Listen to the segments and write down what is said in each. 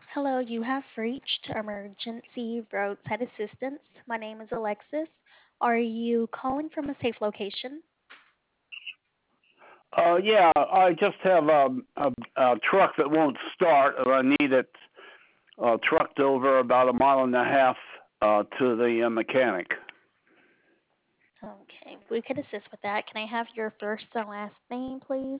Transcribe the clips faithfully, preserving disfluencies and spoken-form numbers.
Hello, you have reached Emergency Roadside Assistance. My name is Alexis. Are you calling from a safe location? Uh, yeah, I just have um, a, a truck that won't start, and I need it uh, trucked over about a mile and a half uh, to the uh, mechanic. Okay, we could assist with that. Can I have your first and last name, please?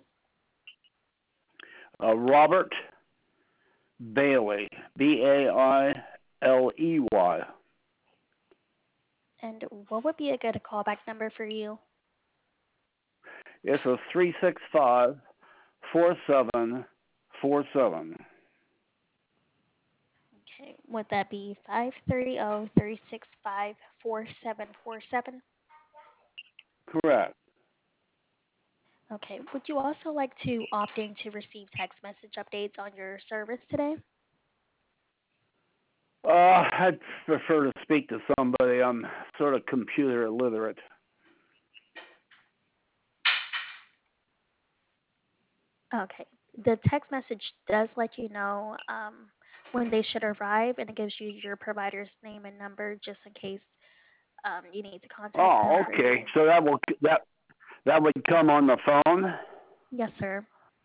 Uh, Robert Bailey, B A I L E Y. And what would be a good callback number for you? It's a three six five four seven four seven. Okay, would that be five three zero, three six five, four seven four seven? Correct. Okay, would you also like to opt in to receive text message updates on your service today? Uh, I'd prefer to speak to somebody. I'm sort of computer illiterate. Okay. The text message does let you know um, when they should arrive, and it gives you your provider's name and number just in case um, you need to contact them Oh, for okay. anything. So that will that that would come on the phone. Yes, sir.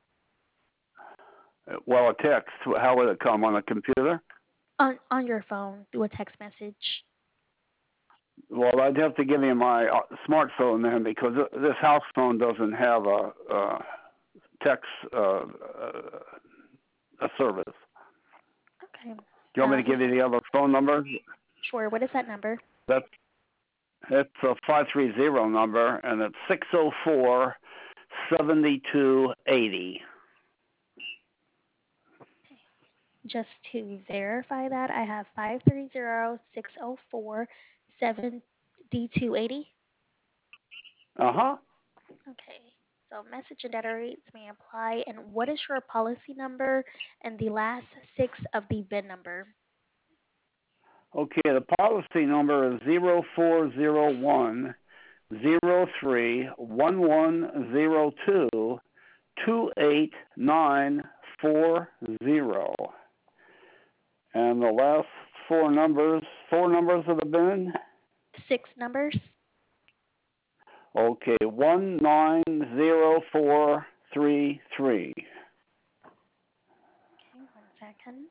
Well, a text. How would it come on a computer? On on your phone through a text message. Well, I'd have to give you my uh, smartphone then because this house phone doesn't have a, a text uh, uh, a service. Okay. Do you want me Uh, to give you the other phone number? sure. What is that number? That's it's a five three zero number, and it's six zero four seventy two eighty. Just to verify that, I have five three zero six zero four seven D two eighty. Uh huh. Okay. So message and data rates may apply. And what is your policy number and the last six of the V I N number? Okay, the policy number is zero four zero one zero three one one zero two two eight nine four zero. And the last four numbers, four numbers of the B I N. Six numbers. Okay, one nine zero four three three. Okay, one second.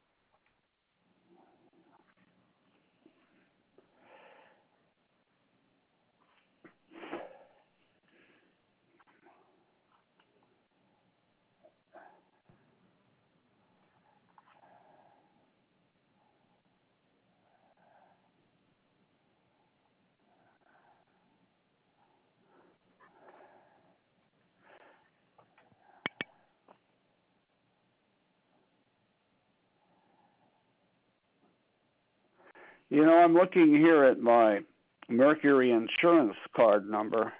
You know, I'm looking here at my Mercury insurance card number,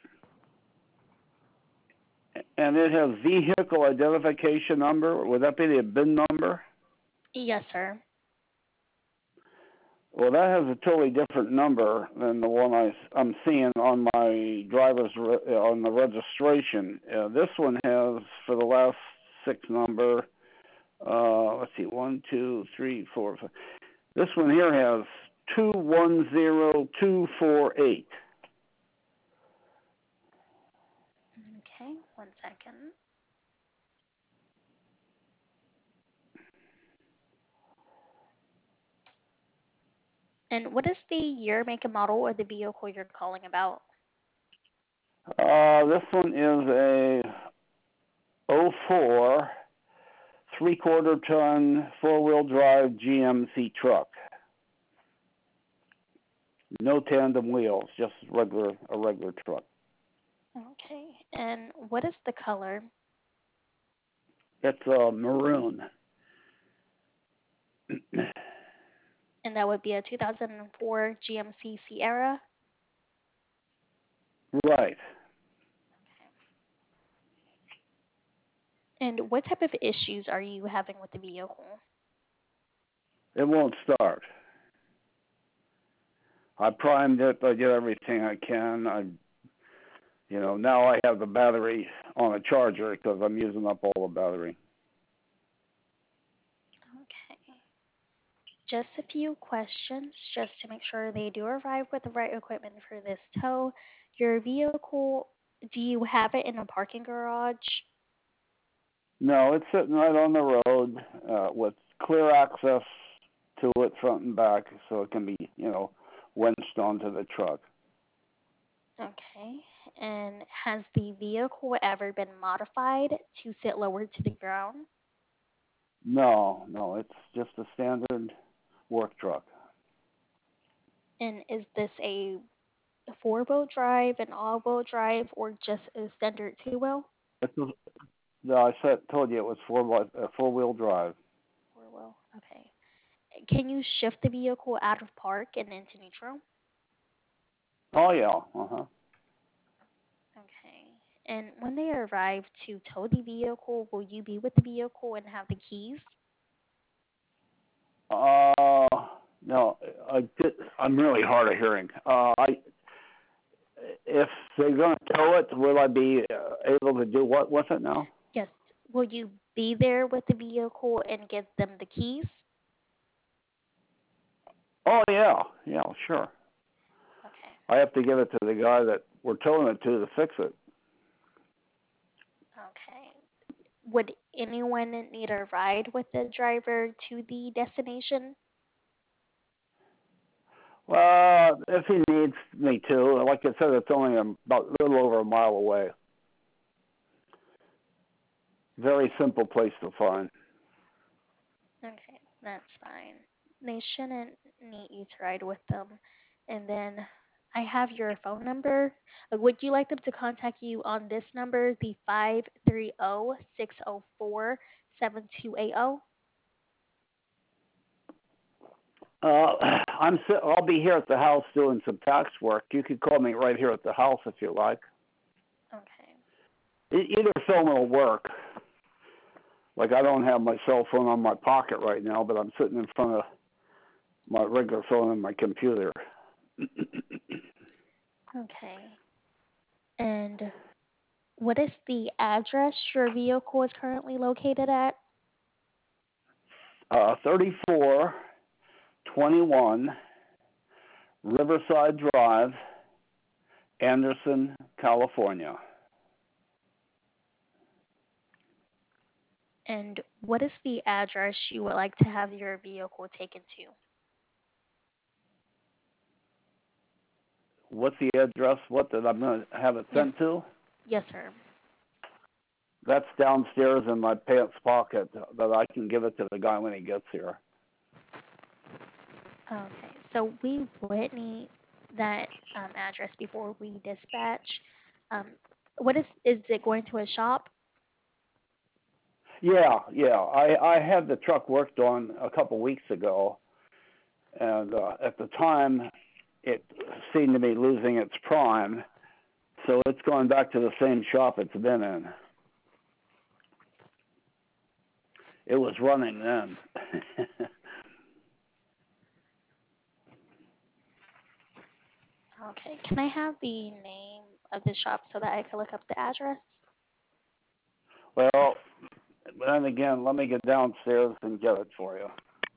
and it has vehicle identification number. Would that be the B I N number? Yes, sir. Well, that has a totally different number than the one I, I'm seeing on my driver's re, on the registration. Uh, this one has for the last six number. Uh, let's see, one, two, three, four, five. This one here has two one zero two four eight. Okay, one second. And what is the year, make, and model or the vehicle you're calling about? Uh, this one is a oh 04 three quarter ton four wheel drive G M C truck. No tandem wheels, just regular a regular truck. Okay. And what is the color? It's uh, maroon. And that would be a two thousand four G M C Sierra. Right. And what type of issues are you having with the vehicle? It won't start. I primed it. I did everything I can. I, you know, now I have the battery on a charger because I'm using up all the battery. just a few questions just to make sure they do arrive with the right equipment for this tow. Your vehicle, do you have it in a parking garage? No, it's sitting right on the road uh, with clear access to it front and back, so it can be, you know, winched onto the truck. Okay. And has the vehicle ever been modified to sit lower to the ground? No, no, it's just a standard work truck. And is this a four-wheel drive, an all-wheel drive, or just a standard two-wheel? It's a, no, I said, told you it was four uh, four wheel drive. Four-wheel. Okay. Can you shift the vehicle out of park and into neutral? Oh yeah, uh huh. Okay. And when they arrive to tow the vehicle, will you be with the vehicle and have the keys? Uh, no, I did, I'm really hard of hearing. Uh, I if they're going to tow it, will I be uh, able to do what with it now? Yes. Will you be there with the vehicle and give them the keys? Oh yeah, yeah, sure. Okay. I have to give it to the guy that we're towing it to to fix it. Okay. Would anyone need a ride with the driver to the destination? Well, if he needs me to, like I said, it's only about a little over a mile away. Very simple place to find. Okay, that's fine. They shouldn't need you to ride with them. And then I have your phone number. Uh, Would you like them to contact you on this number, the five three zero, six zero four, seven two eight zero? Uh, I'm si- I'll be here at the house doing some tax work. You could call me right here at the house if you like. Okay. E- either phone will work. Like I don't have my cell phone on my pocket right now, but I'm sitting in front of my regular phone and my computer. Okay. And what is the address your vehicle is currently located at? uh, thirty-four twenty-one Riverside Drive, Anderson, California. And what is the address you would like to have your vehicle taken to? What's the address? What that I'm going to have it Yes. sent to? Yes, sir. That's downstairs in my pants pocket, but I can give it to the guy when he gets here. Okay, so we would need that um, address before we dispatch. Um, what is is it going to a shop? Yeah, yeah. I I had the truck worked on a couple weeks ago, and uh, at the time, it seemed to be losing its prime, so it's going back to the same shop it's been in. It was running then. Okay, can I have the name of the shop so that I can look up the address? Well, then again, let me get downstairs and get it for you.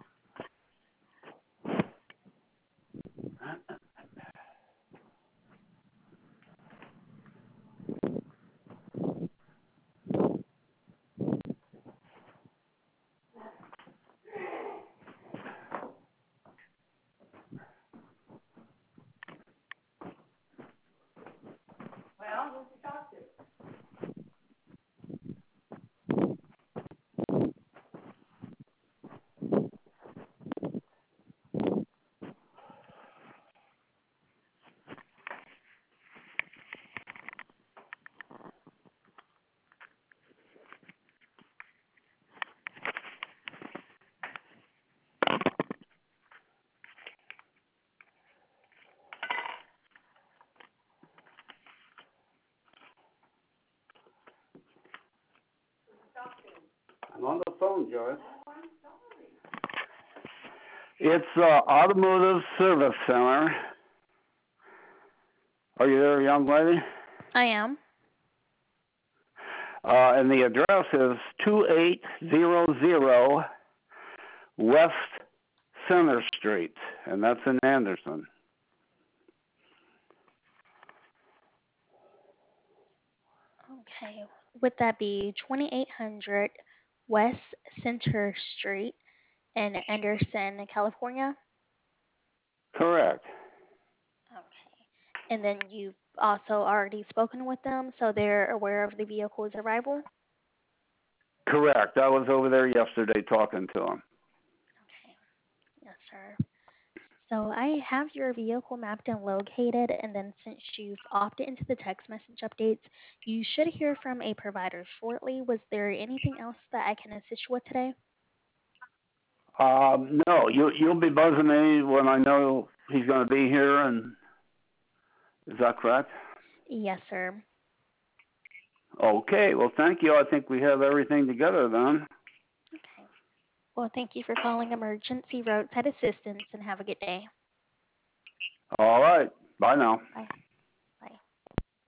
I'm on the phone, Joyce. It's uh, Automotive Service Center. Are you there, young lady? I am. Uh, and the address is two eight zero zero West Center Street, and that's in Anderson. Okay. Would that be twenty-eight hundred West Center Street in Anderson, California? Correct. Okay. And then you've also already spoken with them, so they're aware of the vehicle's arrival? Correct. I was over there yesterday talking to him. Okay. Yes, sir. So I have your vehicle mapped and located, and then since you've opted into the text message updates, you should hear from a provider shortly. Was there anything else that I can assist you with today? Um, no, you you'll be buzzing me when I know he's going to be here, and is that correct? Yes, sir. Okay. Well, thank you. I think we have everything together then. Okay. Well, thank you for calling Emergency Roadside Assistance, and have a good day. All right. Bye now. Bye.